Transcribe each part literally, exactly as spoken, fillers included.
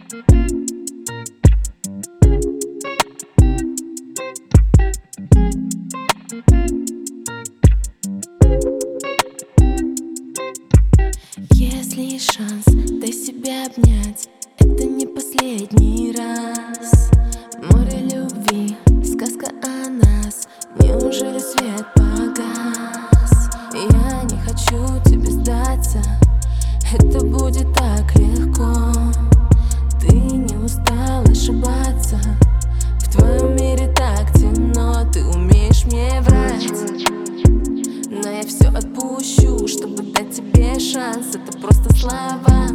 Если есть шанс, дай себя обнять, это не последний раз. Море любви, сказка о нас, неужели свет погас? Я не хочу тебе сдаться, это будет так легко. Ты не устал ошибаться, в твоем мире так темно. Ты умеешь мне врать, но я все отпущу, чтобы дать тебе шанс. Это просто слова,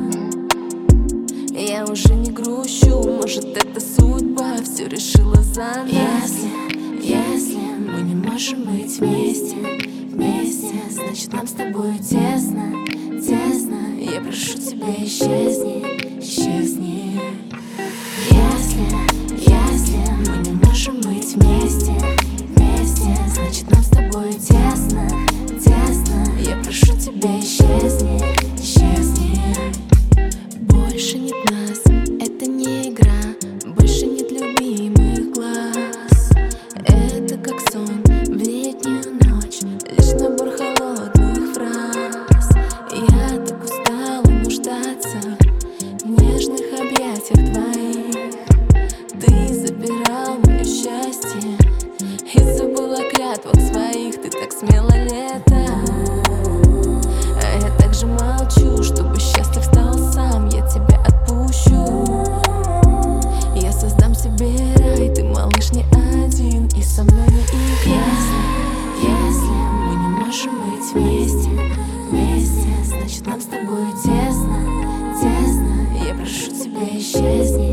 я уже не грущу. Может, это судьба все решила за нас. Если, если мы не можем быть вместе, вместе, значит нам с тобой тесно, тесно. Я прошу тебя, исчезни, исчезни. Если, если мы не можем быть вместе, вместе, значит нам с тобой тесно, тесно. Я прошу тебя, исчезни, исчезни. Больше нет нас, это не игра, больше нет любимых глаз. Это как сон в летнюю ночь, лишь набор холодных фраз. Я так устала нуждаться в нежных объятиях твоих. Ты забирал мое счастье и забыла о клятвах своих. Ты так смело летал, а я также молчу. Чтобы счастлив стал сам, я тебя отпущу. Я создам себе рай, ты, малыш, не один, и со мной не играй. Если, если мы не можем быть вместе, вместе, значит нам с тобой тесно, тесно. Я прошу тебя, исчезни.